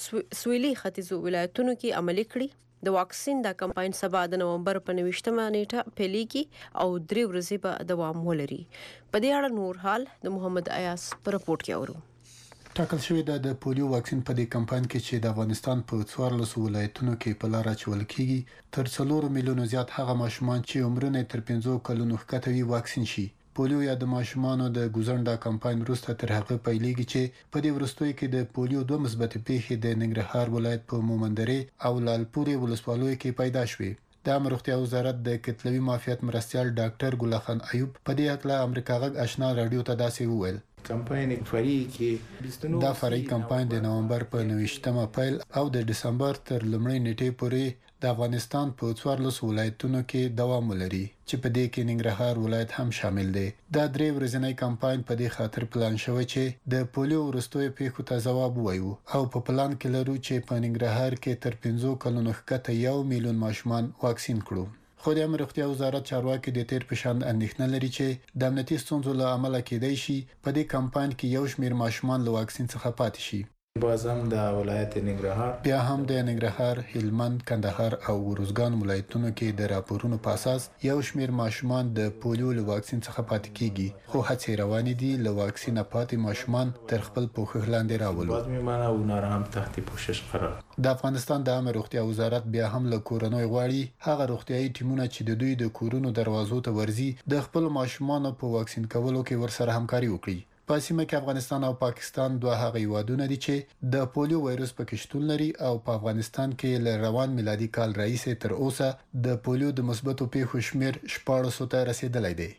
سویلي ختیځو ولایتونو کې عملي کړي. د واکسین د کمپاین سبا د نومبر په 29مه نیټه پیلېږي او 3 ورځې به دوام ولري. په دې اړه نور حال د محمد ایاس په رپورت کې اورو. ټاکل شوی د پولیو واکسین په دې کمپاین کې چې د افغانستان په 14 ولایتونو کې په لار اچول کیږي تر 4 میلیونو زیات هغه ماشومان چې عمرونه تر 15 کلونو ښکته وي واکسین شي. پولیو یا د ماشومانو د ګوزنډا کمپاین وروسته تر هغه پیلېږي چې په دې وروستیو کې د پولیو 2 مثبت پیښې د ننګرهار ولایت په مومندرې او لالپورې ولسوالیو کې پیدا شوې. د امر روغتیا وزارت د کتلوي معافیت مرستيال ډاکټر ګلخان ایوب په دې اړه امریکا غږ آشنا رادیو ته داسې وویل. کمپاین فرعي کې دا فرعي کمپاین د نومبر په 29مه پیل او د دسمبر تر لومړۍ نیټې پورې د افغانستان په 14 ولایتونو کې دوام ولري چې په دې کې ننګرهار ولایت هم شامل دی. دا 3 ورځنی کمپاین په دې خاطر پلان شوی چې د پولیو وروستیو پیښو ته ځواب ووایو او په پلان کې لرو چې په ننګرهار کې تر 15 کلونو ښکته 1 میلیون ماشومان واکسین کړو. خو د امر روغتیا وزارت چارواکي د تیر په شان اندېښنه لري چې د امنیتي ستونزو له امله کېدای شي په دې کمپاین کې یو شمېر ماشومان له واکسین څخه پاتې شي. بازم د ولایت ننګرهار بیا هم د ننګرهار، هلمند، کندهار او ورزګان ولایتونو کې د راپورونو په اساس یو شمېر ماشومان د پولیو له واکسین څخه پاتې کیږي، خو هڅې روانې دي له واکسین پاتې ماشومان تر خپل پوښښ لاندې راولو. باز میمانه او نارام تحت پوښښ قرار. د افغانستان د امر روغتیا وزارت بیا هم له کورنۍ غواړي هغه روغتيایي ټیمونه چې د دوی د کورونو دروازو ته ورځي د خپل ماشومان په واکسین کولو کې ورسره همکاري وکړي. په سیمه کې افغانستان او پاکستان دوه هغه هیوادونه دي چې د پولیو وایروس پکې شتون لري او په افغانستان کې له روان میلادي کال راهیسې تر اوسه د پولیو د مثبتو پیښو شمېر 1400 ته رسیدلی دی.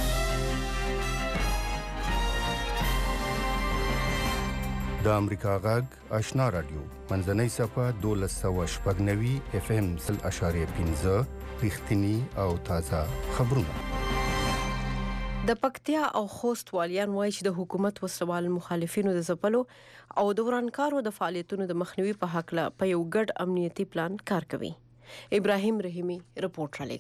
د امریکا غږ آشنا رادیو منځنۍ صفحه 1290 FM 0.15 رښتینی او تازه خبرونه. د پکتیا او خوست والیان وایي چې د حکومت وسوال مخالفینو د ځپلو او د ورانکارو د فعالیتونو د مخنیوي په حق له په یو ګډ امنیتي پلان کار کوي. ابراهیم رحیمی رپورټ را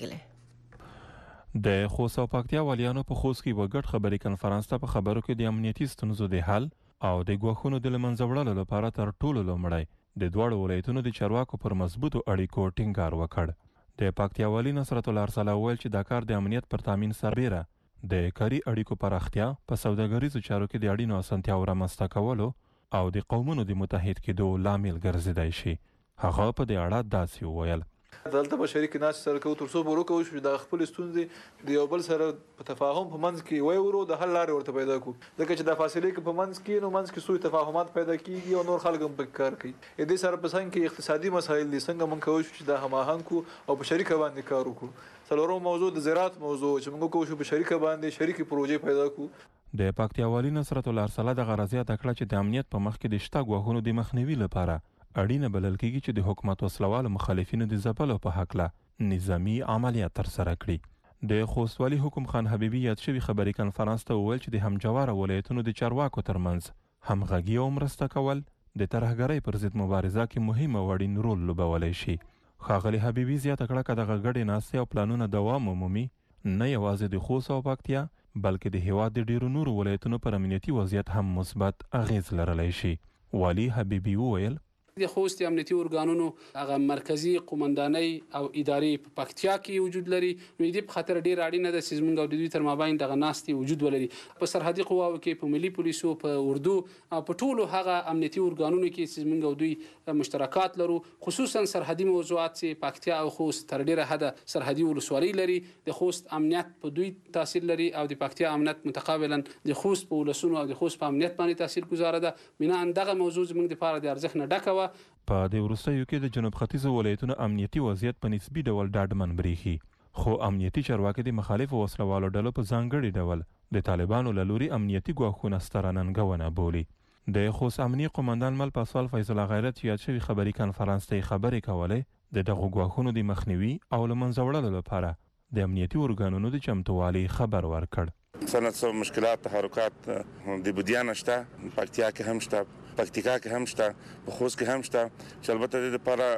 لګلې. د خوست او پکتیا والیانو په خوست کې وګړ خبري کانفرنس ته په خبرو کې د امنیتي ستونزو د حل او د ګواښونو د لمنځه وړلو لپاره تر ټولو لومړی د دوړو ولایتونو د چارواکو پر مضبوطو اړیکو ټینګار وکړ. د پکتیا والی نصرت الله ارسله ویل چې د کار د امنیت پر تامین سربېره د کاري اړیکو پراختیا په سوداګریزو چارو کې د اړینو اسانتیاو رامنځته کولو او د قومونو د متحد کېدو لامل ګرځیدای شي. هغه په دې اړه داسې وویل. دلته به شریک ناس سره کوو تر څو به وکړو چې د خپل ستونزې د یو بل سره په تفاهم په منځ کې وایورو د حل لارې ورته پیدا کړو. ځکه چې د فاصلې کې په منځ کې نو منځ کې سوء تفاهمات پیدا کیږي او نور خلک هم په کار کوي. دې سره په څنګه کې اقتصادي مسایل دي څنګه موږ کوو چې د هماهنګ کو او په شریک باندې کار وکړو. څلورم موضوع د زراعت موضوع چې موږ کوو چې په شریک باندې شریکي پروژې پیدا کړو. د پکتیا والی نصرت الله ارسله د غرضیه تکړه چې د امنیت په مخ کې د شته ګواښونو د مخنیوي لپاره اړینه بلل کېږي چې د حکومت وسلوال مخالفینو د ځپلو په حق له نظامی عملیات ترسره کړي. د خوست والي حکم خان حبیبي یاد شوی خبري کانفرنس ته وویل چې د همجواره ولایتونو د چارواکو ترمنځ همغږي او مرسته کول د ترهګرۍ پر ضد مبارزه کې مهم او اړین رول لوبولی شي. ښاغلي حبیبي زیاته کړه که دغه ګډې ناستې او پلانونه دوام ومومي نه یوازې د خوست او پکتیا بلکې د هیواد د ډیرو نورو ولایتونو پر امنیتي وضعیت هم مثبت اغیز لرلی شي. والي حبیبي وویل د خوست امنیتي ارګانونو هغه مرکزی قومندانۍ او ادارې په پکتیا کې وجود لري. نو دې په خاطر ډیر اړینه ده چې موږ او د دوی تر مابین دغه ناستې وجود ولري. په سرحدي قواو کې په ملي پولیسو په اردو او په ټولو هغه امنیتي ارګانونو کې چې موږ او دوی مشترکات لرو، خصوصا سرحدي موضوعات چې پکتیا او خوست تر ډیره حد سرحدي ولسوالۍ لري. د خوست امنیت په دوی تاثیر لري او د پکتیا امنیت متقابلا د خوست په ولسونو او د خوست په امنیت باندې تاثیر گذاره ده. بنا دغه موضوع زموږ لپاره د ارزښت نه ډکه وه. په د وروستیو کې د جنوب ختیځو ولایتونو امنیتي وضعیت په نسبي ډول ډاډمن بریښي، خو امنیتي چارواکي د مخالفو وسلوالو ډلو په ځانګړي ډول د طالبانو له لوري امنیتي ګواښونه ستره ننګونه بولي. د خوست امنیي قومندان مل پاسوال فیض الله غیرت یاد شوي خبري کانفرنس ته خبرې کولې د دغو ګواښونو د مخنیوي او له منځه وړلو لپاره د امنیتي ارګانونو د چمتووالي خبر ورکړ. صنعت مشکلات تحرکات د بودیان شته، پکتیا کې هم شته، پکتیکا کې هم شته، په خوست کې هم شته، چې البته د لپاره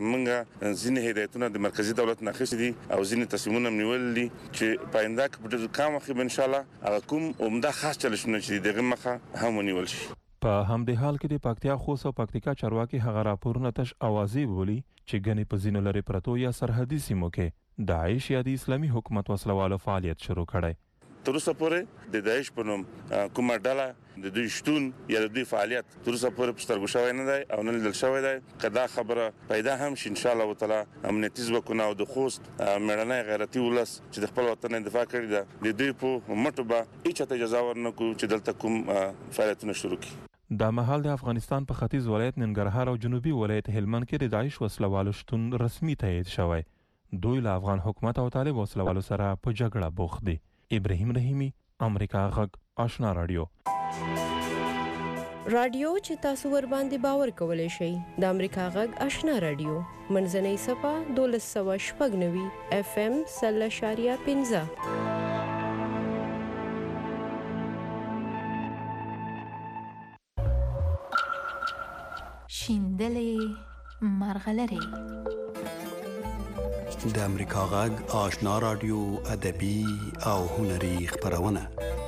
موږ ځینې هدایتونه د مرکزی دولت نه اخیستي دي او ځینې تصمیمونه نیول دي چې په آینده کې په ډېر کم وخت کې ان شاء الله هغه کوم عمده خاص چلشونه چې دغه مخه هم ونیول شي. په همدې حال کې د پکتیا خوست او پکتیکا چارواکي هغه راپورونه تش اوازې بولي چې ګنې په ځینو لرې پرتو یا سرحدي سیمو کې داعش یا د اسلامي حکومت وسلوالو فعالیت شروع کړی. تر اوسه پورې د داعش په نوم کومه ډله د دوی شتون یا د دوی فعالیت تر اوسه پورې په سترګو شوی نه دی او نه لیدل شوی دی. که دا خبره پیدا هم شي ان شاء الله تعالی امنیتي ځواکونه او د خوست مېړنی غیرتي ولس چې د خپل وطن دفاع کړی ده د دوی په مټو به هیڅ ته اجازه ورنکړو چې دلته کوم فعالیتونه شروع کړي. دا مهال د افغانستان په ختیځ ولایت ننګرهار او جنوبي ولایت هلمند کې د داعش وسلوالو شتون رسمي تایید شوی. دوی له افغان حکومت او طالب وسلوالو سره په جګړه بوخت دي. ابراهیم رحیمی، امریکا غږ، آشنا رادیو. رادیو چې تاسو ور باندې باور کولای شئ د امریکا غږ آشنا رادیو منځنۍ صفه 1290 FM 0.15. شیندلې مرغلرې د امریکا غږ آشنا رادیو ادبي او هنري خبرونه.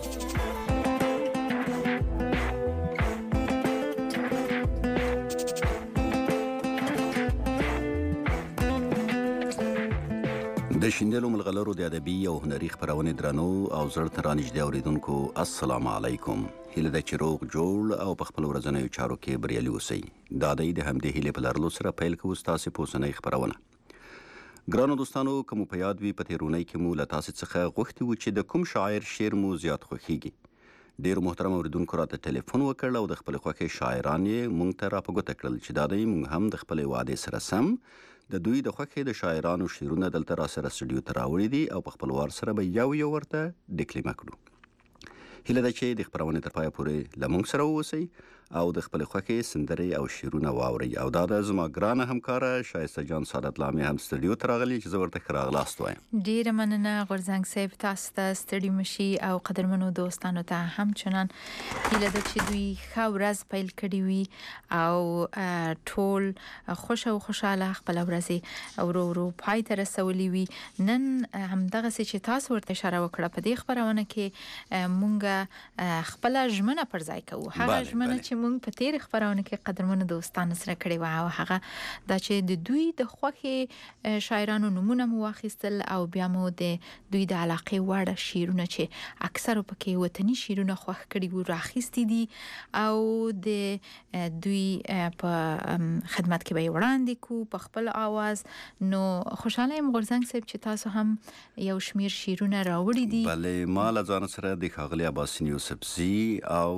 د شیندلو ملغلرو د ادبي او هنري خبرونه درنو او زړه ته رانږدې اوریدونکو السلام علیکم. هیله ده چې روغ جوړ او په خپل ورځنیو چارو کې بریالي اوسئ. دا د همدې هیلې په لرلو سره پیل کوو ستاسو په اوسنۍ خبرونه. ګرانو دوستانو، کوم په یاد وي په تیرونی کې مو له تاسو څخه غوښتي و چې د کوم شاعر شعر مو زیات خوښیږي. ډیرو محترم اوریدونکو راته ټلیفون وکړ او د خپل خوښې شاعران یې مونږ ته راپګوته کړل چې دا دی مونږ هم د خپل وعده سره سم د دوی د خوښې د شاعرانو شعرونه دلته را سره سټوډیو ته راوړي دي او په خپل وار سره به یو ورته ډیکلیمه کړو. هیله ده چې د خبرونې تر پایه پورې له موږ سره واوسئ او د خپل خوښې سندرې او شعرونه واورئ. او دا د زما ګرانه همکاره شایسته جان سعادت لامي هم سټوډیو ته راغلي چې زه ورته ښه راغلاست وایم. ډیره مننه غورځنګ صاحب، تاسو ته ستړي مشي او قدرمنو دوستانو ته همچنان هیله ده چې دوی ښه ورځ پیل کړي وي او ټول خوش او خوشاله خپل ورځ ورو پای ته رسولي وي. نن همدغه چې تاسو ورته اشاره وکړه په دې خبرونه کې مونږ خپل ژمنه پر ځای کوو. هغه ژمنه چې مونږ په تیر خبرونه کې قدرمنو دوستانو سره کړې و او هغه دا چې د دوی د خوښې شاعرانو نمونه مو واخیستل او بیا مو د دوی د علاقې وړ شعرونه چې اکثر پکې وطني شعرونه خوښ کړي وو راخیستي دي او د دوی په خدمت کې به وړاندې کو په خپل आवाज. نو خوشاله یم غورځنګ صاحب چې تاسو هم یو شمیر شعرونه راوړي دي. بله، ما له ځان سره د ښاغلي عباسین یوسفزي او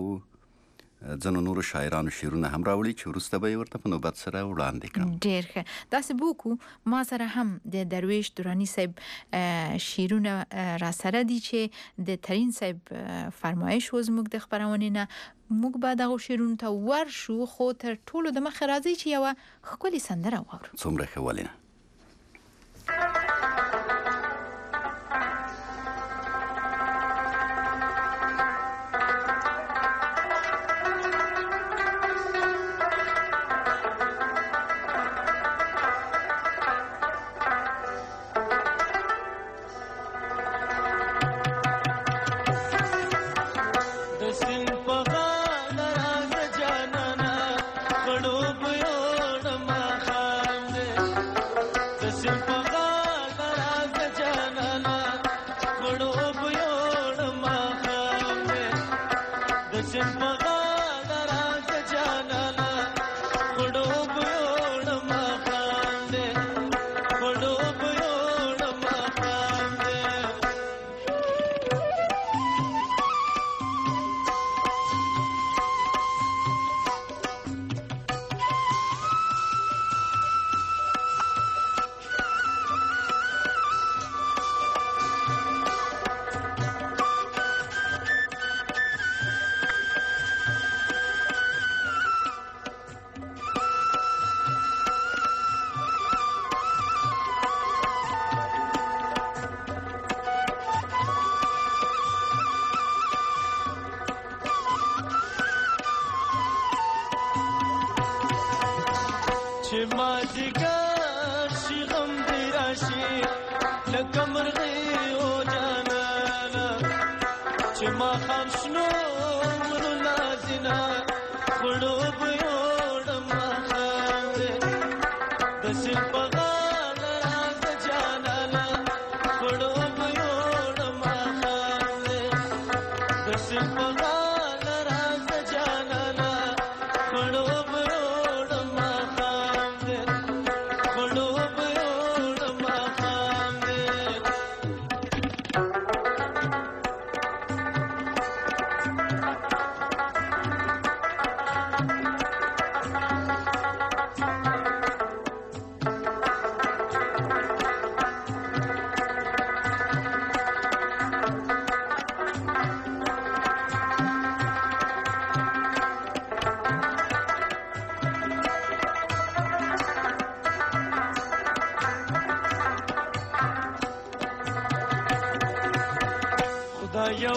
ځنو نورو شاعرانو شعرونه هم راوړي چې وروسته به یې ورته په نوبت سره وړاندې کړم. ډېر ښه. داسې به وکړو، ما سره هم د درویش دراني صاحب شعرونه را سره دي چې د ترین صاحب فرمایش و زموږ د خپرونې نه. موږ به دغه شعرونو ته ورشو، خو تر ټولو د مخه راځي چې یوه ښکلې سندره واورو. څومره ښه، ولې نه.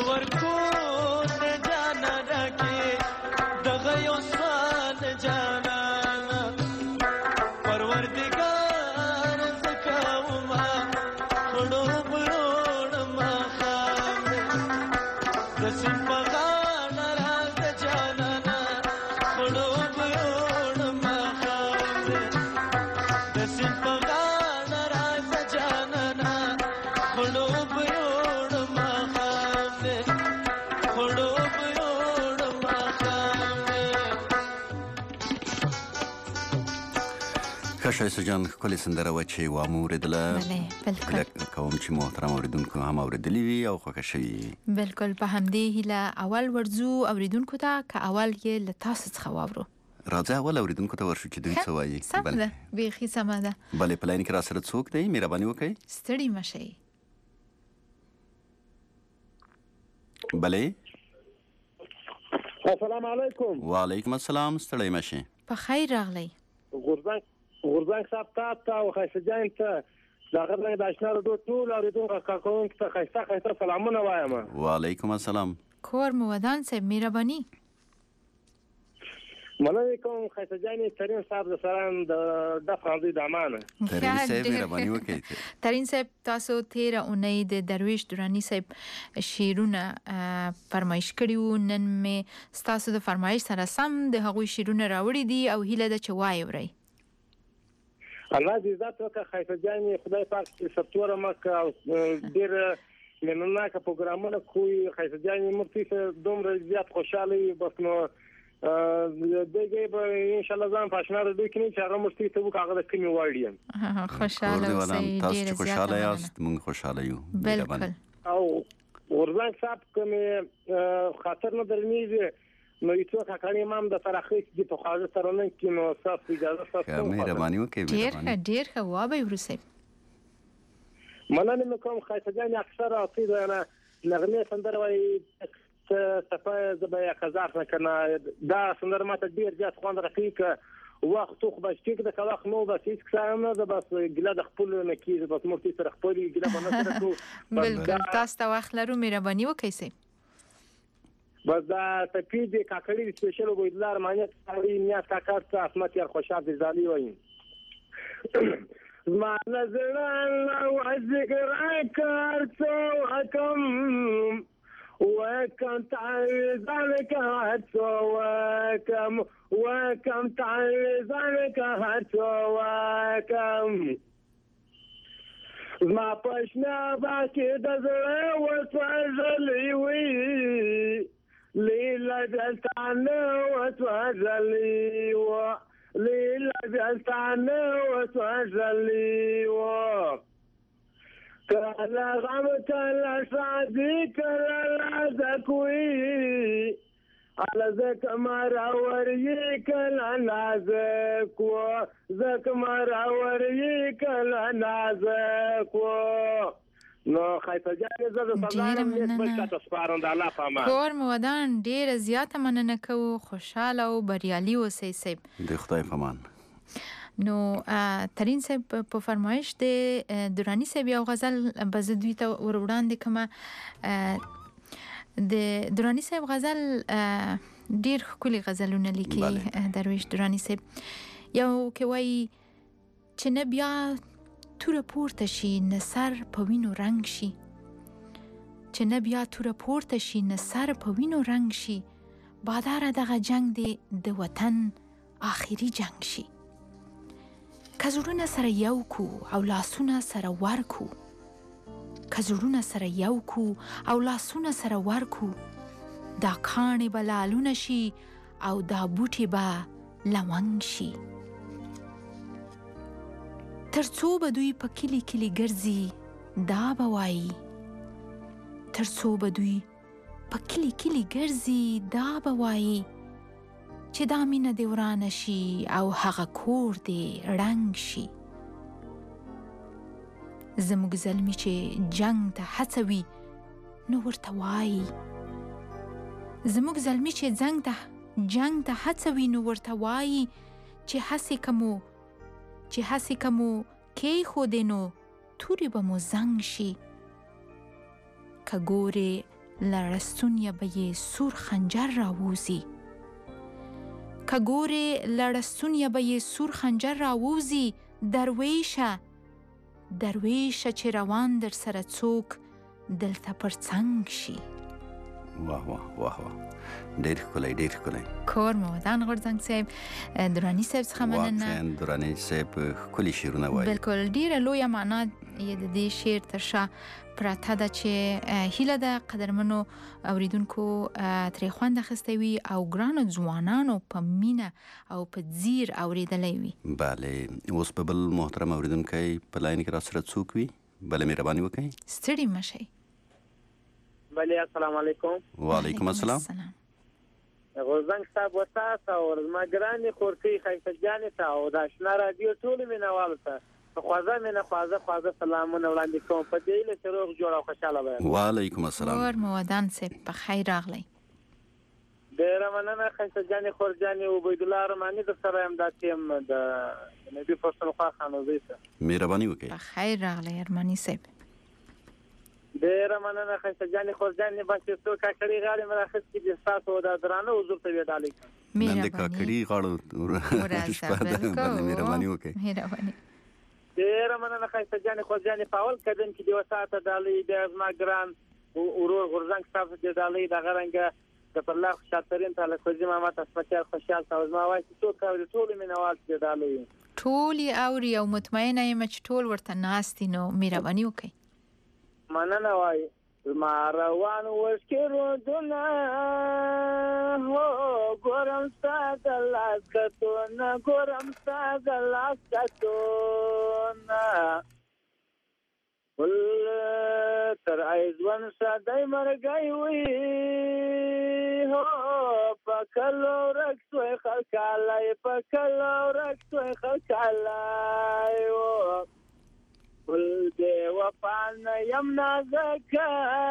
ورکو د جانا راکې دغه یو سوال جانانا پروردګار زکاوما خړو بروړ ما خام د سپغان راز جانانا خړو بروړ ما خام د سپغان راز جانانا خړو بروړ ما خام خړو بروړ ما خام ښایسته جان ښکلې سندره وه چې وا مو اورېدله. بله بالکل هیله کوم چې محترم اورېدونکو هم اورېدلې وي او خوښه شوي وي. بالکل په همدې هیله اول ورځو اوریدونکو ته که اول یې له تاسو څخه واورو. راځه اول اورېدونکو ته ورشو چې دوی څه وایي. سمه ده بیخي سمه ده. بلې په لاین کې را سره څوک دی؟ مهرباني وکړئ. ستړي مه شئ. بلې. السلام علیکم. وعلیکم السلام. ستړی مه شئ. په خیر راغلی. غورځنګ صاحب ته او ښایسته جان ته د هغه رنګ د اشنا رادیو ټول اورېدونکو کارکوونکو ته ښایسته سلامونه وایم. وعلیکم السلام. کور مو ودان صاحب مهرباني. مننه کوم ښایسته جانې ترین صاحب د سران د دفع دوی د امانه. ترین صاحب مهرباني وکړئ. ترین صاحب تاسو تیره اونۍ د درویش درانی صاحب شعرونه فرمایش کړي وو. نن مې ستاسو د فرمایش سره سم د هغوی شعرونه راوړي دي او هیله ده چې وایورئ. الله دې عزت وکړه ښایسته جانې خدای پاک چې سبتوره مکه او ډېر مینناکه پروګرامونه کوي. ښایسته جانې موږ ته دومره زیات خوشحاله وي بس نو دغه به انشاءالله ځان په اشنا رادیو کې نه چې هغه موږ ته وکړو هغه د کومې وړ یم. خوشحاله اوسئ. تاسو چې خوشحاله یاست موږ خوشحاله یو. بالکل. او غورځنګ صاحب کومې خاطر نه درنیږي نو یو کاکانی مام د ترخیص دي په خاطر سره نه کې نو تاسو اجازه تاسو مهرباني وکړئ. ډیر ښه وابه ورسې. مننه کوم ښایسته جان اکثر اصلي نه نغمه سندره وای صفای زبیا خزار نه کنه دا سندره ماته ډیر زیات خوند راکړي ک وخت خو به شي د کلاخ نو بس هیڅ څه نه ده بس ګله د خپل نه کیږي بس مو سره خپل ګله باندې سره کو. بالکل تاسو ته وخت لرو مهرباني وکړئ. بس دا تپید کاکړي سپیشل وګړلار مانیت سړی نیاز کاکړ ته اسمت یار خوشحال دي زالي وایي ما نظر الله ذکر کار تو حکم وكم تعرض ذلك هتوكم وكم تعرض ذلك هتوكم ما پښنا باکې د زړه وسوځلې وي ليلة جلتانه وتوجلي ليلة جلتانه وتوجلي كلا غمت الأسعدي كلا ذكوي على ذك مراوريك لنازك وذك مراوريك لنازك نو خایته جان زړه سلام دې په تاسو سپارم د الله په امان. کور مو ودان ډیره زیاته مننه کوو. خوشاله او بریالي اوسئ صاحب. د خدای په امان. نو ترین صاحب په فرمایش د درانی صاحب یو غزل بزدوی ته وروړاندې کما د درانی صاحب غزل ډیر ښکلي غزلونه لیکي درویش درانی صاحب. یو کې وایي چې نه بیا توره پورته شي نه سر په وینو رنګ شي چې نه بیا توره پورته شي نه سر په وینو رنګ شي باداره دغه جنگ دی د وطن آخري جنگ شي که زړونه سره یو کو او لاسونه سره ورکو که زړونه سره یو کو او لاسونه سره ورکو دا کاڼې به لالونه شي او دا بوټي به لونګ شي ترڅو به دوی په کلی کلی ګرځي دا به وایي ترڅو به دوی په کلی کلی ګرځي دا به وایي چې دا مینه دې ورانه شي او هغه کور دې ړنګ شي زموږ زلمي چې جنگ ته هڅوي نو ورته وایي زموږ زلمي چې جنگ ته هڅوي نو ورته وایي چې هسې کمو کې خودې نو تورې به مو زنګ شي که ګورې لړستونیه به یې سور خنجر راووزي که ګورې لړستونیه به یې سور خنجر راووزي درویشه چې روان در سره څوک دلته پر څنګ شي. واه واه واه واه ډېر ښکلی کور مو ودان غورځنګ صاحب دراني صاحب څخه مننه. واقعا دراني صاحب ښکلي شعرونه وایي. بالکل ډېره لویه معنا یې د دې شعر تر شا پراته ده چې هیله ده قدرمنو اوریدونکو ترې خوند اخیستی وي او ګرانو ځوانانو په مینه او په ځیر اوریدلی وي. بله اوس په بل محترم اوریدونکی په لاین کې را سره څوک وي بله مهرباني وکړئ. ستړي مه شئ. بله السلام علیکم. وعلیکم السلام. غورځنګ صاحب وتاته او زما ګرانې خورکۍ ښایسته جانې ته او د اشنا راډیو ټولو مینهوالو ته خوازه سلامونه وړاندې کوم په دې هیله چې روغ جوړ او خوشحاله به یم. وعلیکم السلام. کور مو ودان صاحب په خیر راغلی. ډېره مننه ښایسته جانې خور جانې عبیدالله رحماني در سره یم دا ټیم د نبي پښتونخوا خانوزۍ ته مهرباني وکړئ. په خیر راغلی ارماني صاحب. ډېره مننه ښایسته جانې خور جانې بس چې څو کاکړي غاړې مې راخیستې دي ستاسو د درانه حضور ته یې ډالۍ کړم. نن د کاکړي غاړو شپه ده باندې مهرباني وکړئ. ډېره مننه ښایسته جانې خور جانې په اول قدم کې دې وساته ډالۍ بیا زما ګران ورور غورځنګ صاحب ته دې ډالۍ دغه رنګه د پرلا خوشحالترین ته لکوزي ماما ته سپکیار خوشحال ته زما وایي چې څوک اوري ټولو مینهوال دې ډالۍ ټول یې اوري او مطمئنه یم چې ټول ورته ناست دي نو مهرباني وکړئ. مننه وایي زما روان وشکې رودونه هو ګورم ستا د لاس کتونه ول تر ایزون سادای مرګای وی هو پکلو رکسوی خلکالای ول دی وفان یم نازکا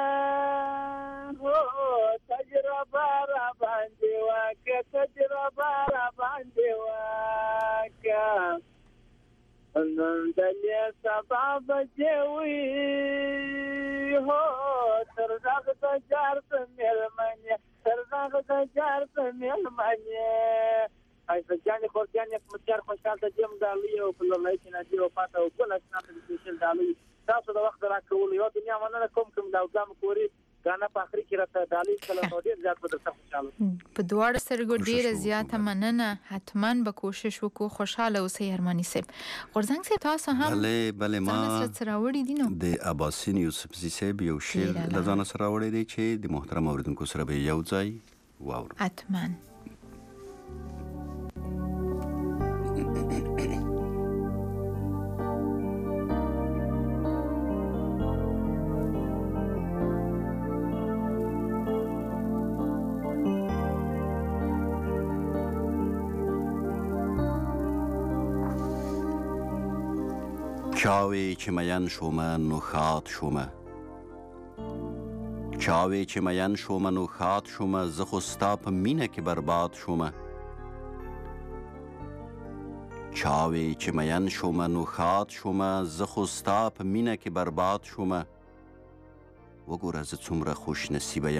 هو تجربه را باندې واکه نن دلیا سبا بچوي هو تر دغه تجار سملمنه ایسا جانی خور جانی مچار خوشحال ته جیم دالی او په لړۍ کې نه دی او پاته او کله چې نه سپیشل دالی تاسو د وخت راکول یو دنیا مننه کوم دا وګام کوري غانا په اخر کې راته دالی کله نو ډیر زیات به درته خوشاله په دواړه سترګو ډیره زیاته مننه. حتما به کوشش وکړو خوشاله اوسئ ارماني صاحب. غورځنګ صاحب تاسو هم بله ما سره وړي دي نو د اباسین یوسفزي صاحب یو شعر له ځانه سره وړی دی چې د محترم اوریدونکو سره به یو ځای واورو. حتما چاوی چې مین شومه نو خات شومه چاوی چې مین شومه نو خات شومه زه خو ستا په مینه کې برباد شومه چاوی چې مین شومه نو خات شومه زه خو ستا په مینه کې برباد شومه وګوره زه څومره خوش نصیبه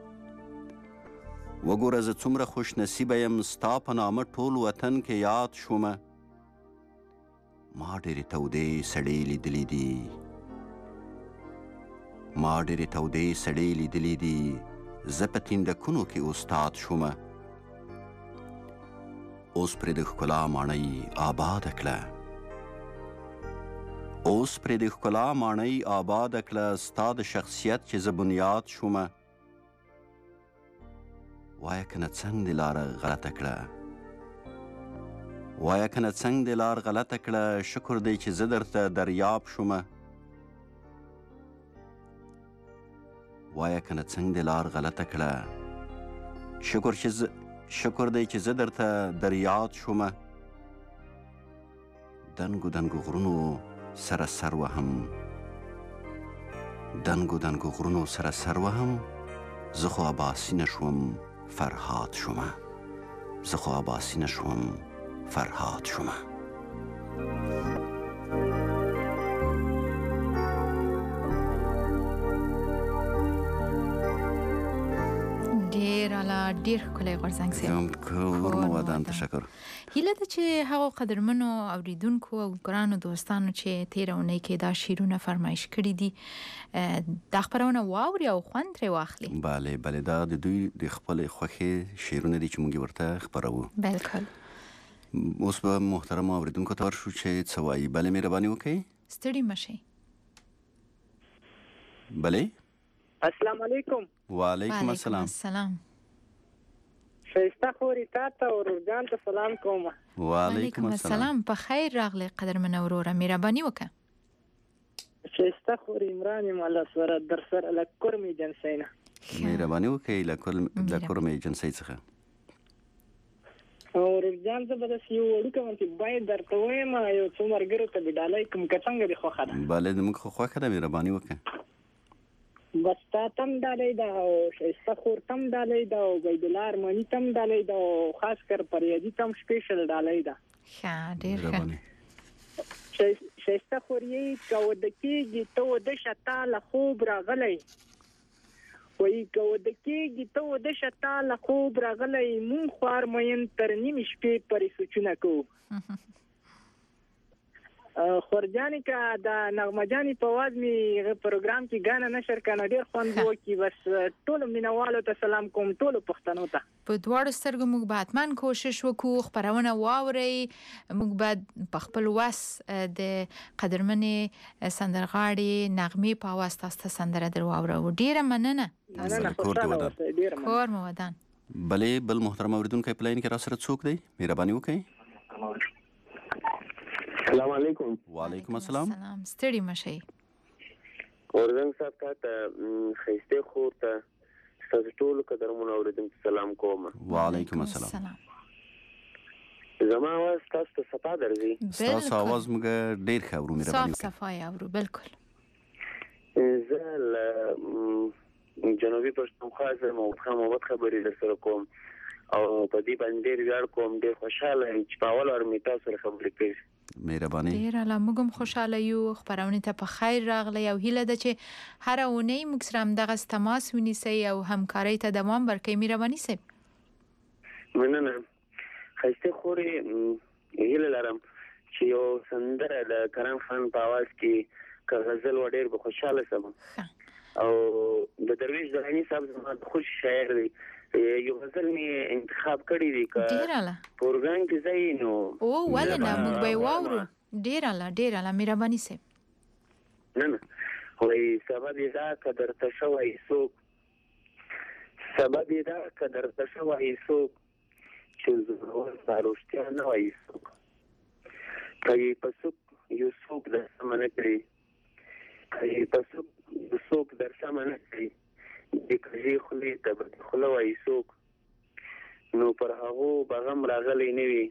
یم ستا په نامه ټول وطن کې یاد شومه ما ډېرې تودې سړې لیدلې دي زه په تیندکونو کې استاد شومه اوس پرې د ښکلا ماڼۍ آباده کړه ستا د شخصیت چې زه بنیاد شومه وایه کنه څنګ دې لاره غلطه کړه شکر دی چې زه درته دریاب شومه شکر دی چې زه درته دریاب شومه دنګو غرونو سره سر وهم زه خو اباسینه شوم فرهاد شومه ډیر اعلی ډیر ښکلی غورځنګ صاحب کور مو ودان تشکر هیله ده چې هغو قدرمنو اوریدونکو او ګرانو دوستانو چې تیر اونۍ کې دا شیرونه فرمایش کړي دي دا خبرونه واوري او خوند ترې واخلي. بله دا د دوی د خپل خوښې شیرونه دي چې موږ ورته خبرو. بالکل. اوس به محترم اوریدونکو ته ورشو چې څه وایي. بله مهرباني وکړئ. ستړي مشئ. بله. السلام علیکم. وعلیکم السلام. شایسته خوري تاته او ورجان ته سلام کوم. وعلیکم السلام. په خیر راغلی قدرمن وروره مهرباني وکړه. شایسته خوري عمران مالا سره در سره لکرمي جنسینا. مهرباني وکړئ لکرمي جنسي څخه. او ورجان زه به یو وړوکه چې باید درته وایم یو څو مرګرو ته ډالۍ کوم که څنګه دی خوښه ده. بله زموږ خو خوښه ده مهرباني وکړه. بس تا تم ډالۍ ده او شایسته خور تم ډالۍ ده او بیدالله ارماني تم ډالۍ ده او خاص کر پریادي تم سپیشل ډالۍ ده. ښه ډېر ښه. شایسته خور یې که وده کېږي ته وده شه تا له خوب راغلی وایي که وده کېږي ته وده شه تا له خوب راغلی مونږ خو هر مین تر نیمې شپې پرې سوچونه کوو. خورجانی که د نغمه جانی په واز می پروګرام کې غانا نشر کنه ډیر خوند وکي. بس ټول مینوالو ته سلام کوم ټول پښتنو ته. په دواړو سترګو موږ به حتماً کوشش وکړو خبرونه واورئ. موږ به په خپل وس د قدرمنې سندرغاړې نغمې په اواز تاسو ته سندره در واورو. ډیره مننه. کور مو ودان. بلې بل محترم اوریدونکی په لاین کې را سره څوک دی مهرباني وکړئ. السلام علیکم. وعلیکم السلام. ستړي مشئ. ورزنګ صاحب ته خیسته خور ته تاسو ټول قدرمنو اوریدونکو سلام کوم. وعلیکم السلام. زما आवाज تاسو ته صفا درځي. تاسو आवाज موږ ډیر ښه اورو مهرباني وکړئ. صفا اورو بالکل. زه جنوبي پښتونخوا زما محمد خبرې لسره کوم او په دې باندې ډیر ویاړ کوم. ډیر خوشاله یم چې په اول ورمې تاسو سره خبرې کوي. مهرباني. ډیر اعلی. موږ هم خوشاله یو خبرونه ته په خیر راغلی او هیله ده چې هر اونۍ موږ سره همدغه تماس ونیسئ او همکارۍ ته دوام ورکړئ. مهرباني صاحب. مننه. خیسته خوري هیله لرم چې یو سندره د کرم خان په आवाज کې که غزل و ډیر به خوشاله سم. او د درویش درانی صاحب زما خوش شاعر دی. یو غزل می انتخاب کړی دی که پروګرام کې ځای نو او ولې نه موږ به واورو. ډیر اعلی مهرباني صاحب. نه وای سبب دا قدر تشوي سوق سبب دا قدر تشوي سوق چې زه ضرورتیا نه وای سوق کوي پسوک یو سوق د سمنه کوي کوي پسوک یو سوق در سمنه کوي د کجې خولې ته به خوله وایي څوک نو پر هغو به غم راغلی نه وي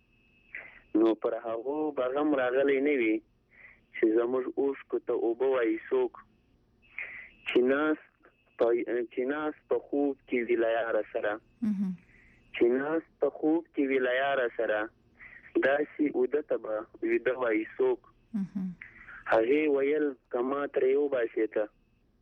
چې زموږ اوښکو ته اوبه وایي څوک چې ناست په خوب کې وي له یاره سره داسې اوده ته به ویده وایي څوک هغې ویل که ما ترې وباسې ته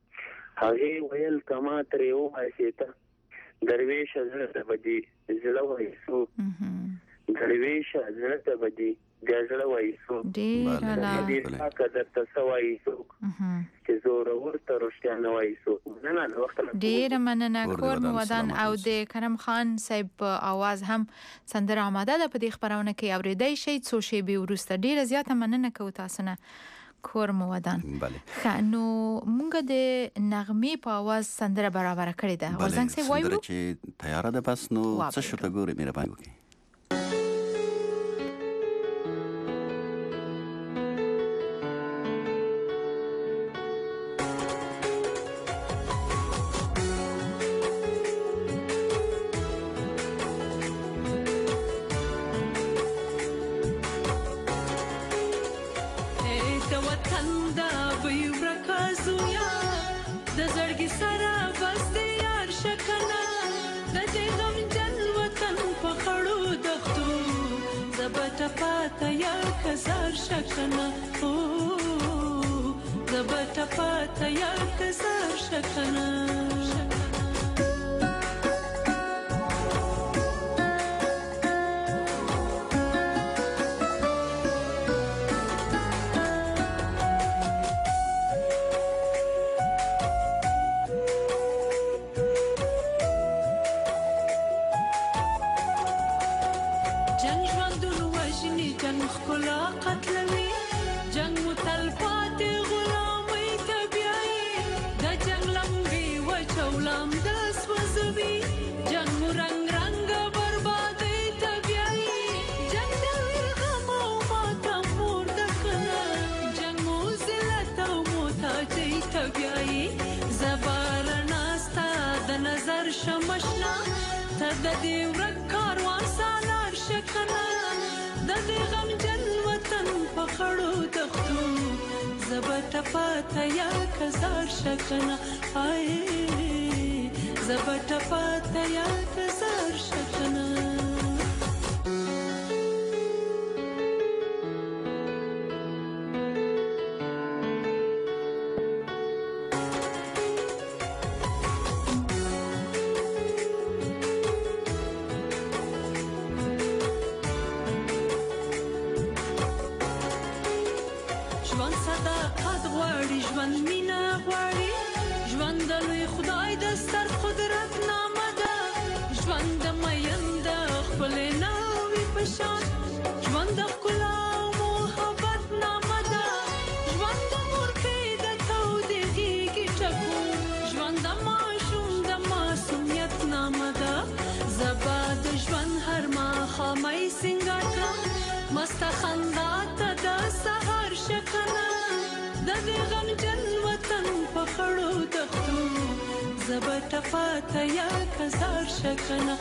درویشه زړه ته به دې زړه وایي څوک درویشه زړه ته به دې بیا زړه وایي څوک دې پاکه درته څه وایي څوک چې زورور ته رښتیا نه وایي څوک. مننه د وخت لپاره. ډېره مننه. کور مو ودان. او د کرم خان صاحب په اواز هم سندره آماده ده په دې خبرونه کې اورېدی شئ څو شېبې وروسته. ډېره زیاته مننه کوو تاسو نه. کور مو ودان. نو مونږ د نغمې په आवाज سندره برابر کړې ده. ورزنګ سي وایو چې تیار ده بس نو څه شو ته ګوري مهرباني وکړئ. جنگ ښکلا قتلوي جنگ مو تلپاتې غلامۍ ته بیایي د جنگ لمبې وچولم د سوځوي جنگ مو رنګ رنګ بربادۍ ته بیایي جنگ د غم او ماتم مور ده کنه جنگ مو ذلت او محتاجۍ ته بیایي زه به رڼا ستا د نظر شمشنا ته د دې ورک کاروان سالار شه کنه د دې غمجن وطن په خړو دښتو زه به ټپه تیا کزار شه کنه زه به ټپه تیا کزار شه کنه ژوند صداقت غواړي ژوند مینه غواړي ژوند د لوی خدای د ستر قدرت نامه ده ژوند د مین د ښکلې ناوې په شان ژوند د ښکلا او محبت نامه ده ژوند د مورکۍ د تودې غېږې ټکو ژوند د ماشوم د معصومیت نامه ده زه به د ژوند هر ماښامۍ سینګار کړم مسته خندا ته د سهار شه کنه د دې غمجن وطن په خړو دښتو زه به ټپه تیا کزار شه کنه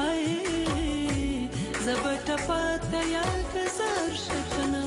زه به ټپه تیا کزار شه کنه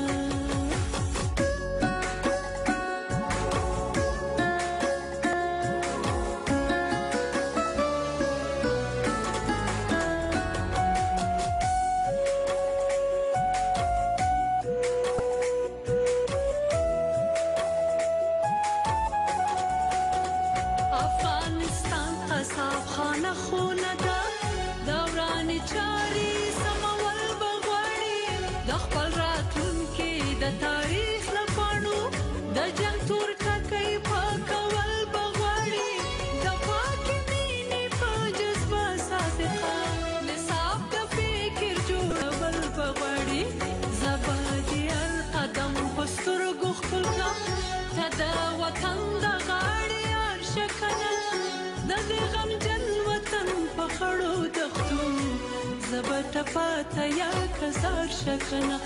ټپه تیا کزار شه کنه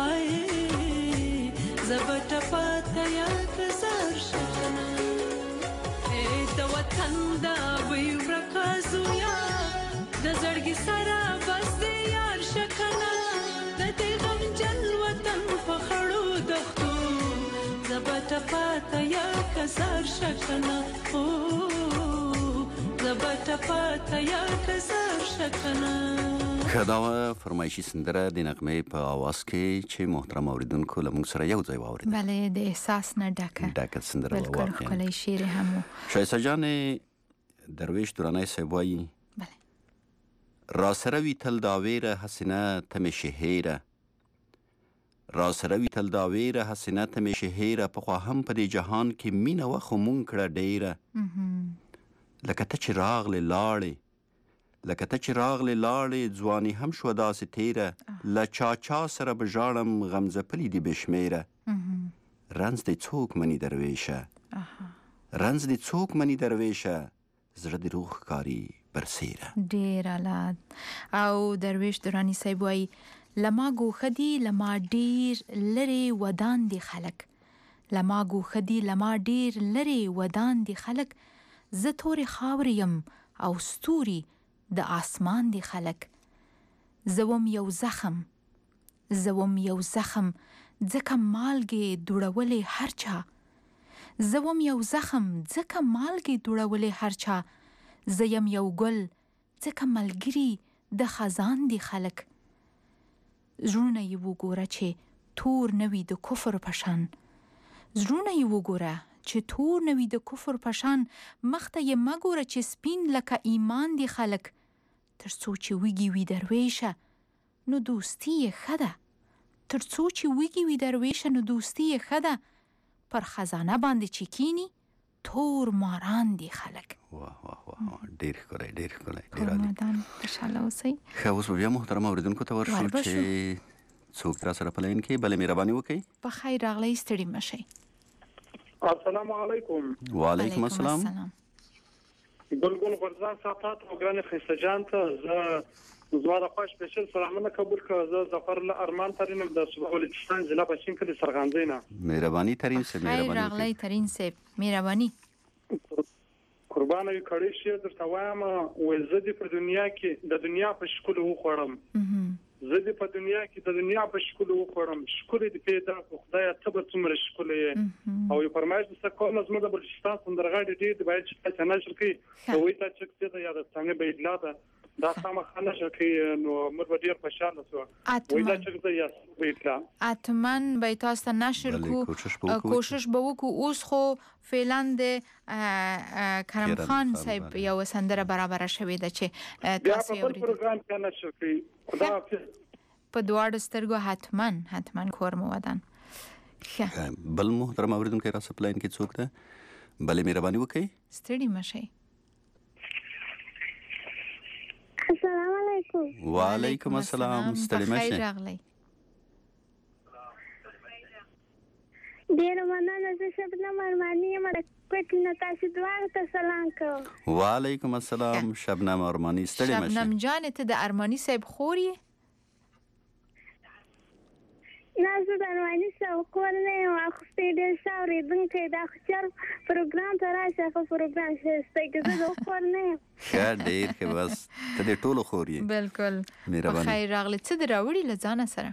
زه به ټپه تیا کزار شه کنه د وطن د بوی ورکه زویا د زړګي سره بس دې یار شه کنه د دې غمجن وطن په خړو دښتو زه به ټپه تیا کزار شه کنه زه به ټپه تیا کزار شه کنه دا فرمایشي سندره د نغمې په اواز کې چې محترم اوریدونکو له موږ سره یو ځای واورید بله د احساس نه ډکه سندره بالکل ښکلی شعر هم و شایسته جان درویش درانی صاحب وایي را سره وي تل دا ویره حسینه ته مې شهیره را سره وي تل دا ویره حسینه ته مې شهیره پخوا هم په دې جهان کې مینه وه خو مونږ کړه ډیره لکه ته چې راغلې لاړې لکه ته چې راغلې لاړې ځواني هم شوه داسې تیره له چا سره به ژاړم غم ځپلي دي بې شمېره رنځ دې څوک مني درویشه رنځ دې څوک مني درویشه زړه دې روغ ښکاري برسیره ډېر اعلی او درویش درانی صاحب وایي له ما ګوښه دي له ما ډېر لرې ودان دي خلک له ما ګوښه دي له ما ډېر لرې ودان دي خلک زه تورې خاورې یم او ستوري د آسمان دی خلک زوم یو زخم ځکه مالګې دوړولې هر چا زوم یو زخم ځکه مالګې دوړولې هر چا زه یم یو ګل ځکه ملګري د خزان دی خلک زړونه یې وګوره چې تور نه وي د کفر په شان زړونه یې وګوره چې تور نه وي د کفر په شان مخته یې مه ګوره چې سپین لکه ایمان دی خلک تر څو چې وږي وي درویشه نو دوستي یې ښه ده تر څو چې وږي وي درویشه نو دوستي یې ښه ده پر خزانه باندې چې کینی تور ماران دی خلک واه واه واه ډېر ښکلی ډېر ښکلی ډېر عالي خوشحاله اوسئ ښه اوس به بیا محترم اورېدونکو ته ورشو چې څوک را سره په لاین کې بلې مهرباني وکړئ. په خیر راغلی ستړي مشئ. السلام علیکم. وعلیکم السلام. ګلګل غرزان صاحب او ګران خسته جان ته زما د خوښ سپیشل سلامونه قبول کړه. زه ظفر الله ارمان ترینم د صوبه بلوچستان ضلع پښین کلی سرغانځي نه. مهرباني ترین صاحب مهرباني راغلی ترین صاحب مهرباني. قربانه یې کړی شي درته وایم زه دې په دنیا کې د دنیا په شکل وخوړم. زه دې په دنیا کې د دنیا په شکل وخوړم. شکر دې پیدا کو خدای ته به څومره شکل یې او یو فرمایش د کوم زما د بلوچستان سندرغاړي دې باید چې څنګه نشر کوي وې تا چې څه یاد څنګه به اطلاع ده دا سم خانه شکه نو موږ ډیر خوشاله شو وای دا چې زه یا بیٹلا اتمن به تاسو نشر کو کوشش به وکړو. اوس خو فعلا د کرم خان صاحب یو سندره برابر شوې ده چې تاسو یو پروګرام کې نشر کوي. خدا حافظ. په دواړو سترګو حتمن کور مو ودان. بل محترم اوریدونکو را سپلاین کې څوک ده بلې مهرباني وکړئ. ستړي مشئ. السلام علیکم. وعلیکم السلام. ستړي مشئ. خیر راغلی. ډیر مننه. زه شبنم ارماني یم د کوټې نه تاسو دواړو ته سلام کوم. وعلیکم السلام شبنم ارماني. ستړي مشئ. شبنم جان ته د ارماني صاحب خور یې؟ نه زه د ارماني صاحب خور نه یم. اخوستې ډېر ښه اورېدونکی دا خو چر پروګرام ته راشي ښه پروګرام ښایسته کې زه د خور نه یم. ښه ډېر ښه بس ته د ټولو خور یې. بلکل مهرباني. په خیر راغلی. څه دې راوړي له ځانه سره؟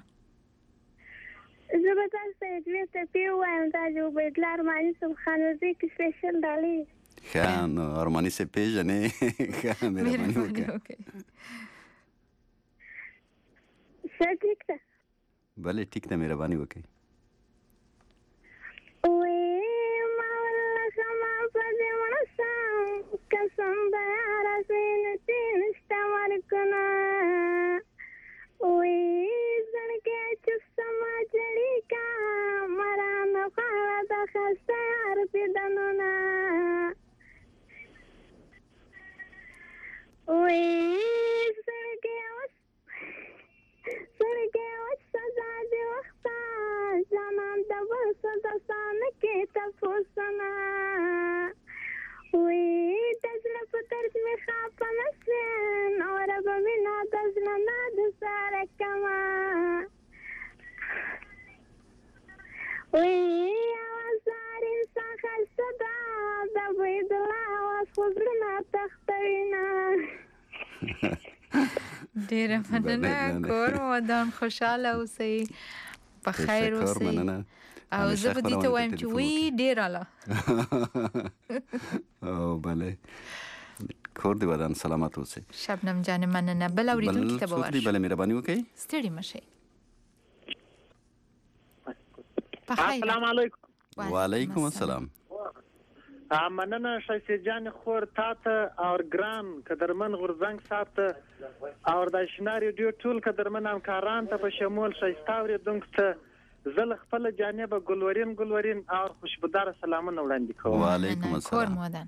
زه به تاسو ته دوې ټپې ووایم. دا د عبیدالله ارماني صاحب خانوزۍ کې سپیشل ډالۍ. ښه نو ارماني صاحب پېژنې. ښه مهرباني وکړه. ښه ټیک ده. بله ټیک ده مهرباني وکړئ. قسم به رسین نشته ورکنه وی زړګی چې سما جړی کا مران خاله د خسته هر پیدنونه وی زړګی اوس سزا دی وخته جانان د بل سزا سانه کې تفوسنه وی دزله په درد می خاپه نسین اور به مینا دزله نه د سره کما وی آوازار انسان خسته دا د عبیدالله آواز خوزرونه تختوینه. ډیره مننه. کور مو ودان. خوشحاله اوسئ. په خیر اوسئ. او زه به دې ته وایم چې وی ډېر اعلی. او بله کور دې ودان سلامت اوسئ. شبنم جان مننه. بل اورېدونکي ته به ورشو. بله مهرباني وکړئ. ستړي مشئ. السلام علیکم. وعلیکم السلام. مننه شایسته جان خور تا ته او ګران قدرمن غورزنګ صاحب ته او د آشنا ریډیو ټول قدرمن همکاران ته په شمول شایسته اورېدونکو ته زه له خپل جانبه ګلورین او خوشبودار سلامونه وړاندې کوم. وعلیکم السلام. کور مودان.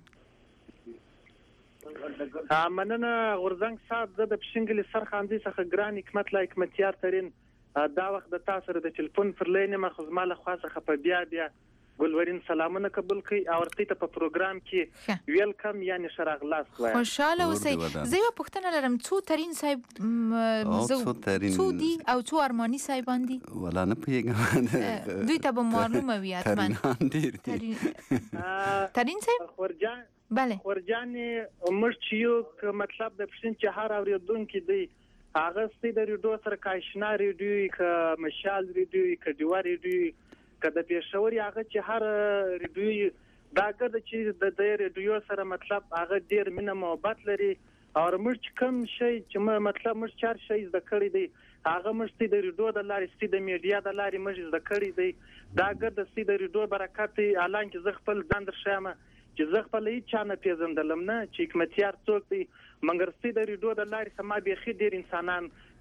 مننه غورزنګ صاحب. زه د پښینګلي سرخاندي څخه ګران حکمت لا حکمتیار ترین دا وخت د تاسو سره د ټلیفون پر لینه ما خو زما له خوا څخه په بیا ګلورین سلامونه قبول کړئ او ورته ته په پروګرام کې ویلکم یعنی شراغلاست وایم. خوشاله اوسئ. زه یو پوښتنه لرم څو ترین صاحب څو دي او څو ارماني صاحبان دي؟ ولا نه پوهېږم. دوی ته به معلومه وي حتما. ترین صاحب خورجان. بله خورجان موږ چې یو مطلب د پښین چې هر اورېدونکي دی هغه ستې د ریډیو سره که اشنا ریډیو که مشال ریډیو که ډیوا ریډیو که د پېښور هغه چې هر ریډیو دا ګرده چې د ریډیو سره مطلب هغه ډېر مینه محبت لري او موږ چې کوم شی چې مطلب موږ چار شی زده کړی دی هغه موږ ستې د ریډیو د لارې ستې د میډیا د لارې موږ زده کړی دی. دا ګرده ستې د ریډیو برکت دی. حالانکه زه خپل ځان درښیم چې زه خپل هیڅ چا نه پېژندلم نه چې حکمتیار څوک دی مګر ستې د ریډیو د لارې سما بیخي ډېر انسانان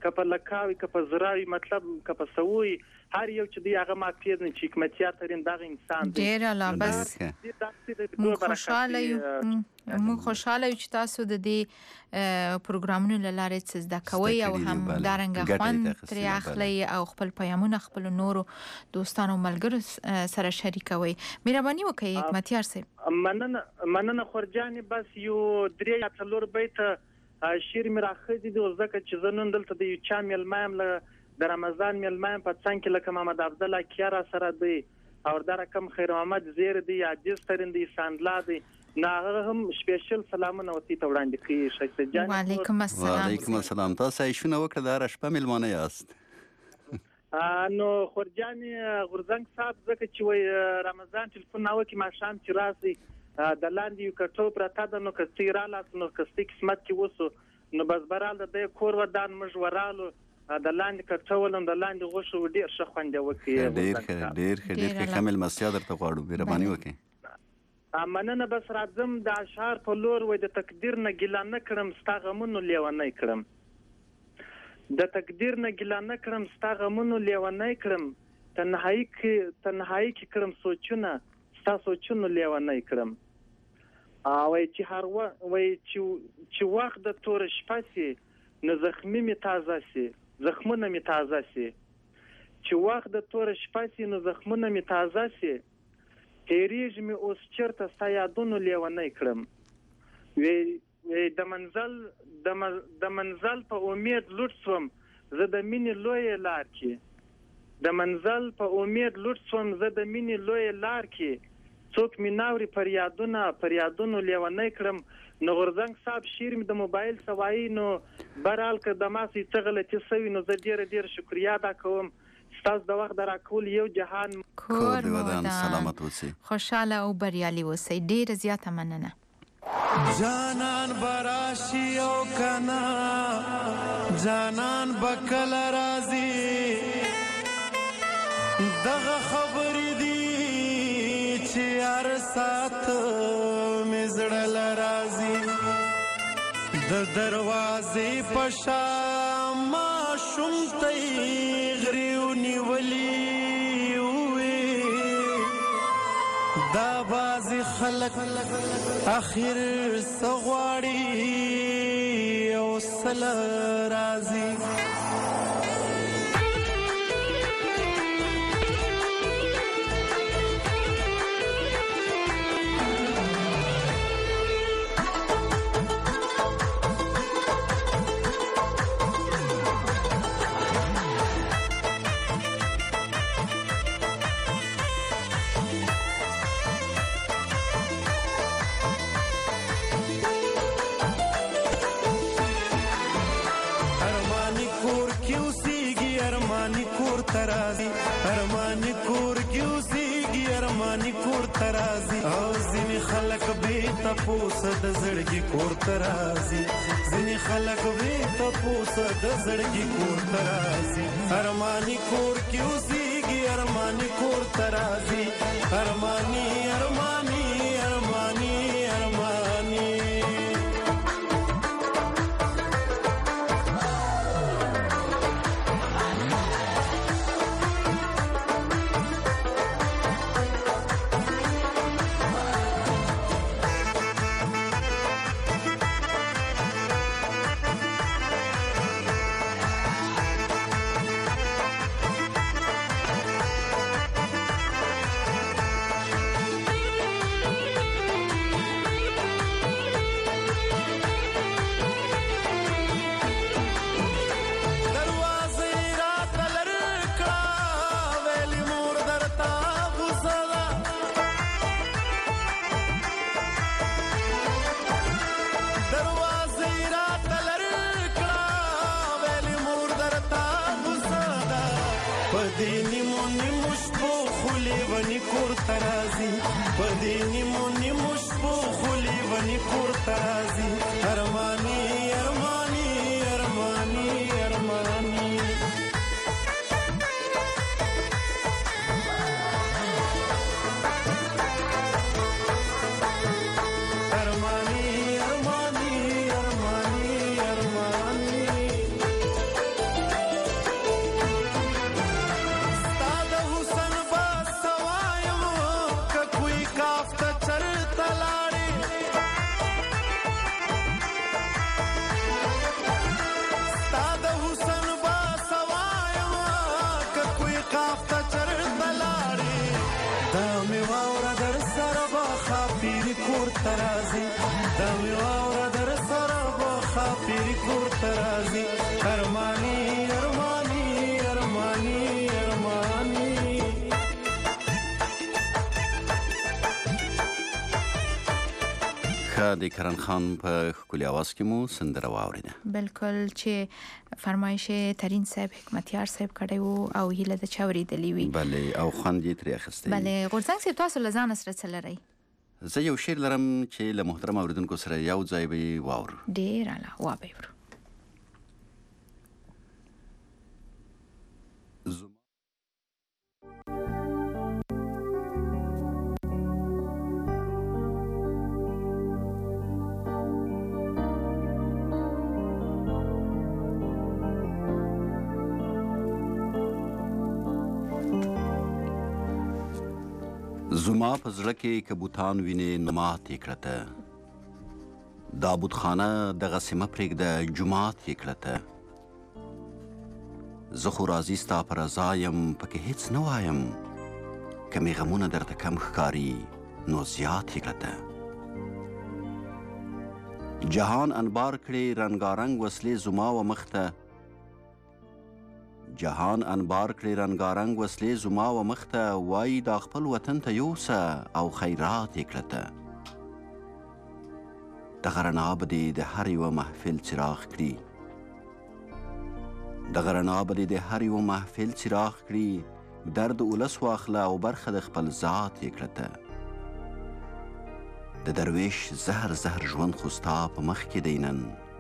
کپ لکاوي کپ زراوي مطلب کپ سوي هر یو چې دی هغه ما پیژني چې حکمتیا ترين دغه انسان دی ډیر لا بس خوشاله یو چې تاسو د دې پروګرامونو لاره څه زده کوي او هم دارنګ خوان ترې اخلي او خپل پیغامونه خپل نورو دوستانو ملګرو سره شریکوي. مهرباني وکړئ حکمتیار صاحب. مننه خورجاني بس یو 3 یا 4 بیت شیر می راخدي د ځکه چې زنون دلته د یو چا ملمایم له د رمضان ملمایم په څنګه کې لکه محمد عبد الله کیارا سره دی او د رقم خیر محمد زیر دی عاجز ترين دی ساندلا دی ناغه هم سپیشل سلامونه وتی ته وړاندې کوي شیخ جان. وعلیکم السلام. وعلیکم السلام. تاسو شنو وکړه د رشپه ملمانه یاست. نو خورجاني غورزنګ صاحب ځکه چې وای رمضان ټلیفون ناو کې ما شام چې راسي د لاندې یو کټو پرته د نو کستي را لاس نو کستي قسمت کې وسو نو بس برال د کور ودان مجورالو د لاندې کټولم د لاندې غوښو ډیر ښه خوند وکړي. ډیر کامل مسیا درته غواړو. مهرباني وکړئ. مننه بس راځم د اشعار په لور وای د تقدیر نه ګیله نه کړم ستا غمونو لیونی کړم د تقدیر نه ګیله نه کړم ستا غمونو لیونی کړم تنهایی کې کړم سوچونه ستا سوچونو لیونی کړم وای چې هر وای چې وخت د تور شپه سي نو زخمی می تازه سي زخمونه می تازه سي چې وخت د تور شپه سي نو زخمونه می تازه سي تیریج می اوس چرته ستا یادونو لیونی کړم وی د منزل په امید لوټ سوم زه د مینې لوی لار کې د منزل په امید لوټ سوم زه د مینې لوی لار کې څوک می ناوري پر یادونو لیونی کړم. نو غورزنګ صاحب شیر می د موبایل سوای نو برال ک د ماسي څغلتي سوي نو زه ډیر شکریا ادا کوم. تاسو د وخت راکول یو جهان کور ودان سلامت اوسئ خوشاله او بریالي اوسئ. ډیر زیاته مننه. جانان براشي او کنا جانان بکل راضي دغه خبرې دي چې هر سات مزړل راضي د دروازې پشا ما شومتي غريو نیولي وې دا بازي خلق اخر سغواړي او سل راضي ارمانی کور کیوسیږي ارمانی کور ترازی او ځینې خلک به تاسو د زړګي کور ترازی ځینې خلک به تاسو د زړګي کور ترازی ارمانی کور کیوسیږي ارمانی کور ترازی ارمانی ارمانی ارمانی ارمانی ترازی دمی واورا در سر با خاطری کور ترازی ارمانی ارمانی ارمانی ارمانی د کرن خان په ښکلي اواز کې مو سندره واورېده. بالکل چې فرمایش ترین صاحب حکمتیار صاحب کړی وو او هیله د چا اورېدلې وي. بلې او خوند یې ترې اخیستی. بلې غورځنګ صاحب تاسو له ځانه سره څه لرئ؟ زه یو شعر لرم چې له محترم اورېدونکو سره یو ځای به یې واورو. ډېر اعلی وابه ورو. زما په زړه کې که بوتان وینې نو ماتې کړه ته دا بوتخانه دغسې مه پرېږده جومات یې کړه ته زه خو راضي ستا په رضا یم پکې هېڅ نه وایم که مې غمونه درته کم ښکاري نو زیات یې کړه ته جهان انبار کړې رنګارنګ وسلې زما و مخ ته جهان انبار کړې رنګارنګ وسلې زما و مخ ته وایي دا خپل وطن ته یوسه او خیرات یې کړه ته دغه رڼا به دې د هر یوه محفل څراغ کړي دغه رڼا به دې د هر یوه محفل څراغ کړي درد ولس واخله او برخه د خپل ذات یې کړه ته د درویش زهر زهر ژوند خو ستا په مخ کې دی نن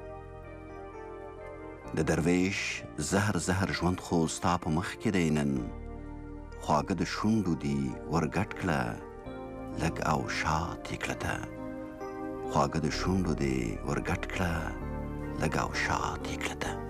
د درویش زهر زهر ژوند خو ستا په مخ کې دی نن خواږه د شونډو دي ورګډ کړه لږ او شات یې کړه ته خواږه د شونډو دي ورګډ کړه لږ او شات یې کړه ته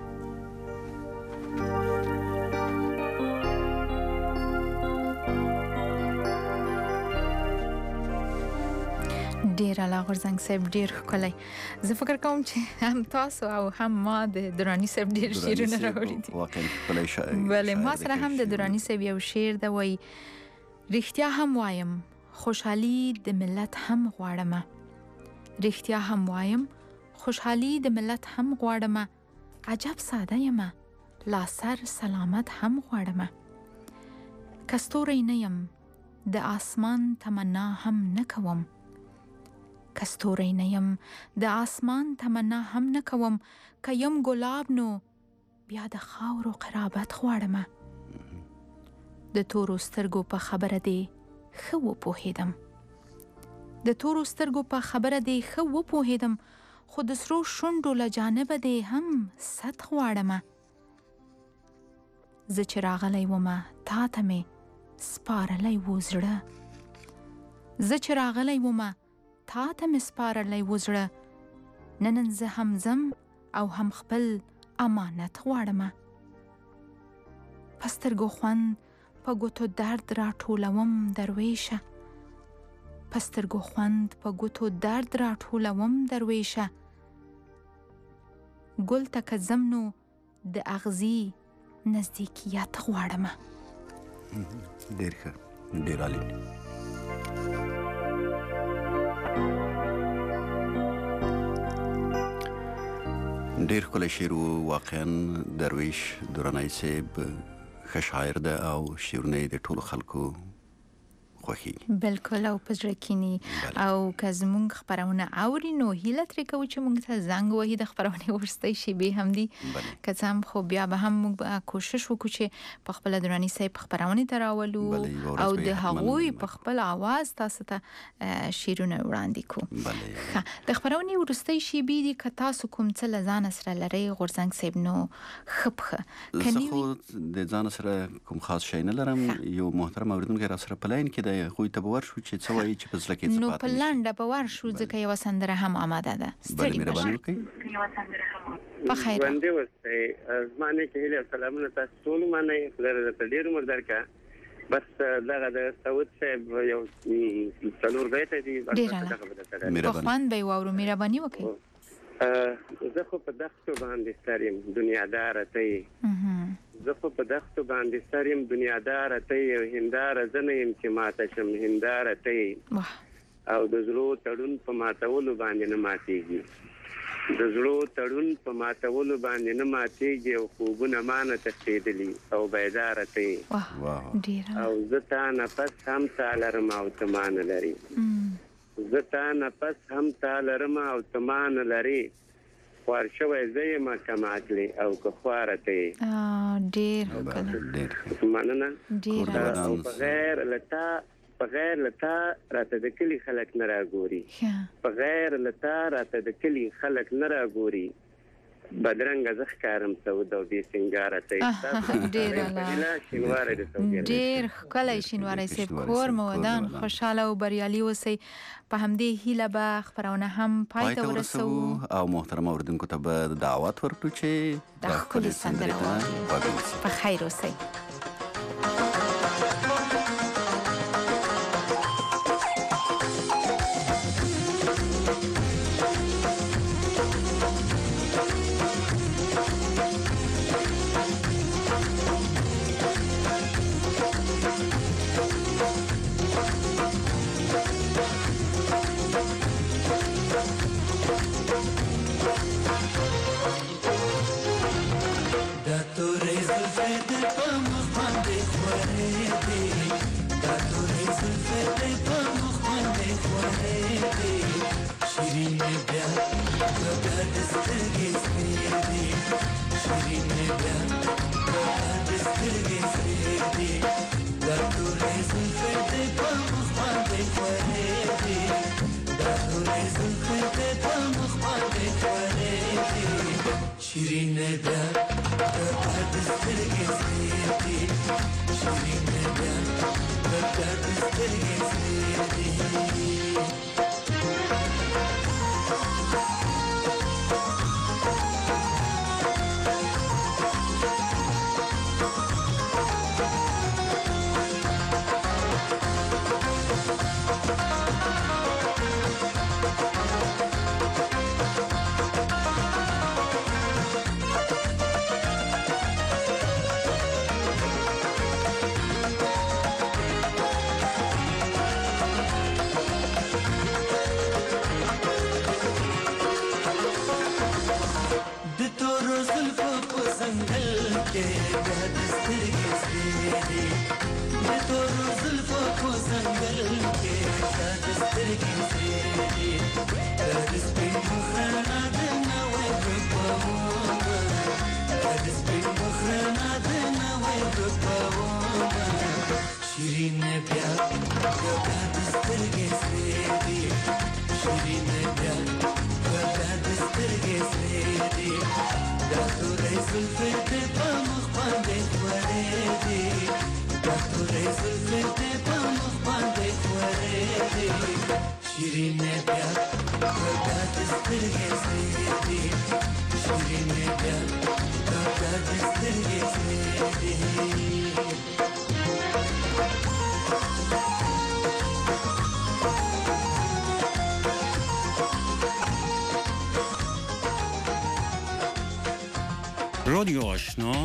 ډیر اعلی غورځنګ صاحب ډیر ښکلی زه فکر کوم چې هم تاسو او هم ما د دراني صاحب ډیر شعرونه راوړي دي واقعا ښکلی شاعر بلې ما سره هم د دراني صاحب یو شعر ده وایي رښتیا هم وایم خوشحالي د ملت هم غواړمه رښتیا هم وایم خوشحالي د ملت هم غواړمه عجب ساده یمه لا سر سلامت هم غواړمه که ستوری نه یم د آسمان تمنا هم نه کوم که ستوری نه یم د آسمان تمنا هم نه کوم که یم ګلاب نو بیا د خاورو قرابت غواړمه د تورو سترګو په خبره دې ښه وپوهېدم د تورو سترګو په خبره دې ښه وپوهېدم خو د سرو شونډو له جانبه دې هم ست غواړمه زه چې راغلی ومه تا ته مې سپارلی و زړه زه چې راغلی ومه تا ته مې سپارلی و زړه نن زه هم ځم او هم خپل امانت غواړمه په سترګو خوند په ګوتو درد راټولوم درویشه په سترګو خوند په ګوتو درد راټولوم درویشه ګل ته که ځم نو د اغزي نزدیکیت غواړمه ډېر ښه ډېر عالي ډېر ښکلی شعر و واقعا درویش درانی صاحب ښه شاعر ده او شعرونه یې د ټولو خلکو خوښیږي بالکل او په زړه کینی او که زموږ خبرونه اوري نو هیله ترې کوو چې موږ ته زنګ وهي د خبرونې وروستۍ شیبې هم دي که څه هم خو بیا به هم موږ کوشش وکړو چې په خپله دراني صاحب خبرونې ته راولو او د هغوی په خپل آواز تاسو ته شعرونه وړاندې کړو د خبرونې وروستۍ شیبې دي که تاسو کوم څه له ځانه سره لرئ غورځنګ صاحب نو ښه پښه زه خو د ځانه سره کوم خاص شی نه لرم یو محترم اورېدونکی را سره په لاین کې دی هغوی ته به ورشو چې څه وایي چې په زړه کې څه نو پاتې په لنډه به ورشو ځکه یوه سندره هم آماده ده بله مهرباني وکړئ په خیر ژوندي اوسئ زما نیکې هیلې او سلامونه تاسو ټول ومنئ خدای درته ډېر عمر درکړه بس دغه د سعود صاحب یو څلور بیته دي ډېر اعلی په خوند به یې واورو مهرباني وکړئ زه خو په دښتو باندې سر یم دنیاداره ته یې زه خو په دښتو باندې سر یم دنیاداره ته یې هنداره زه نه یم چې ماته شم هنداره ته یې او د زړه تړون په ماتولو باندې نه ماتېږي د زړه تړون په ماتولو باندې نه ماتېږي او خوبونه مانه تښتېدلي او بیداره ته او زه تا نفس هم تا لرم او ته ما نه لرې زه تا نفس هم تا لرم او ته ما نه لرې خوار شوی زه یم که ماتلې او که خواره ته یې مننه او بغیر له تا راته د کلي خلک نه راګوري بغیر له تا راته د کلي خلک نه راګوري بدرنګه زه ښکارم سوده او بې سینګاره ته ډېر ښکلی شینواری صاحب کور مو ودان خوشحاله او بریالي اوسئ په همدې هیله به خپرونه هم پای ته ورسوو او محترم اوریدونکو ته به دعوت ورکړو چې د ښکلې سندره واوري په خیر اوسئ رادیو آشنا